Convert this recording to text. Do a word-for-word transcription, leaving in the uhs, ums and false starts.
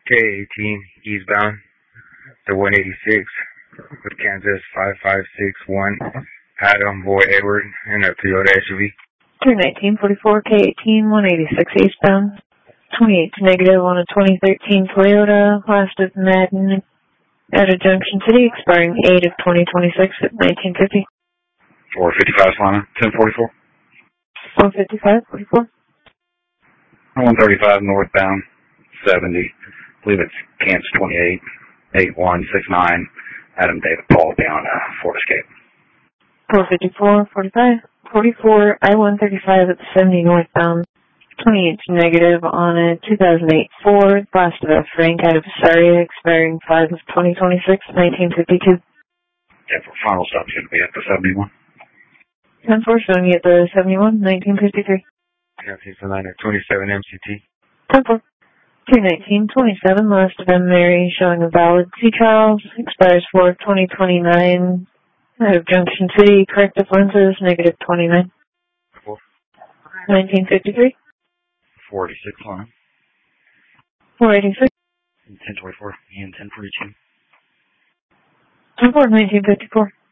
K eighteen eastbound, the one eighty-six with Kansas five five six one, Adam Boy Edward, and a Toyota S U V. three nineteen forty-four, K eighteen, one eighty-six eastbound, twenty-eight to negative on a twenty thirteen Toyota, last of Madden, at a Junction City, expiring eight of twenty twenty-six at nineteen fifty. four fifty-five Solana, ten forty-four. one fifty-five forty-four. one thirty-five northbound, seventy. I believe it's Kansas twenty-eight, eight one six nine, Adam David Paul down uh, Fort Escape. four fifty-four forty-five. forty-four, I one thirty-five at the seventy northbound, twenty-eight to negative on a two thousand eight Ford, last of a Frank out of Visaria, expiring five of twenty twenty-six, nineteen fifty-two. Yeah, for final stop should be at the seventy-one. ten four, showing you at the seventy-one, nineteen fifty-three. Yeah, it's the nine twenty-seven M C T. ten four. two nineteen twenty-seven, last of M Mary, showing a valid C Charles, expires four of twenty twenty-nine. Out of Junction City, corrective lenses, negative twenty-nine. Four. nineteen fifty-three. four eighty-six Solana. four eighty-six. ten twenty-four and ten forty-two. ten four, nineteen fifty-four.